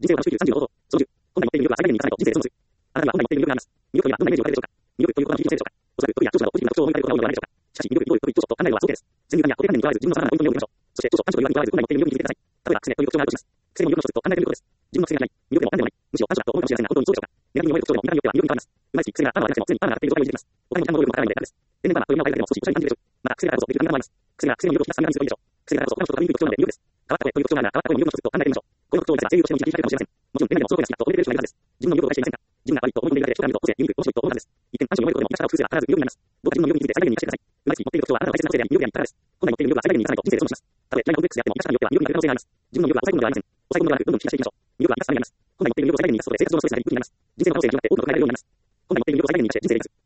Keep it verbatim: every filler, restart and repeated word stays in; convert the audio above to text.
人生を楽しく生きるさんじゅうの方法。そのじゅう、本来持っている魅力は最大限に生かさないと人生で損する。あなたには本来持っている魅力があります。魅力とはどんなイメージを与えるでしょうか。魅力ということは何でしょうか。おそらく、時や長所などポジティブな特徴を思い浮かべることが多いのではないでしょうか。しかし、魅力、どういうことと考えるのは想定です。先入観や固定観念にとらわれず、自分のさまざまなポイントに目を向けましょう。そして、長所、短所という割にとらわれず、本来持っている魅力に気づいてください。例えば、癖という特徴があるとします。癖も魅力の一つと考えてみることです。自分の癖がない、魅力でも何でもない、むしろ短所だと思うかもしれませんが、本当にそうでしょうか。ネガティブに思える特徴でも見た目によっては魅力に変わります。うまいし、癖があるのはありなくても、常にパーマが当たっている状態を維持できます。他にもちゃんと能力もわからないので楽です。天然パーマという名を変えるだけでも少し無茶に感じるでしょう。また、癖だからこそできる簡単なものもあります。癖が癖の魅力を引き出すためにするといいでしょう。癖だからこそ他の人と比べにくい特徴なので魅力です。変わった声という特徴があるなら、変わった声の魅力の一つと考えてみましょう。この特徴を生かせば声優としての道が開かれるかもしれません。もちろん、メガネもその声が好きだと思っている人がいるはずです。自分の魅力を理解していませんか。自分が悪いと思い込んでいるだけで人から見ると個性、ユニーク、面白いと思うはずです。一見、短所に思えることでも、生かし方を工夫すれば必ず魅力になります。どうか自分の魅力について最大限に生かしてください。うまいし、持っている特徴はあなたの大切な個性であり、魅力であり、力です。本来持っている魅力は最大限に生かさないと人生で損します。たとえ、何がコンプレックスであっても、生かし方によっては魅力になる可能性があります。自分の魅力は抑え込むのではありません。抑え込むのではなく、どんどん引き出していきましょう。魅力は生かすためにあります。本来持っている魅力を最大限に生かすことで、生活上のストレスなり、武器になります。人生の可能性が広がって多くの輝けるようになります。本来持っている魅力を最大限に生かして人生で生きます。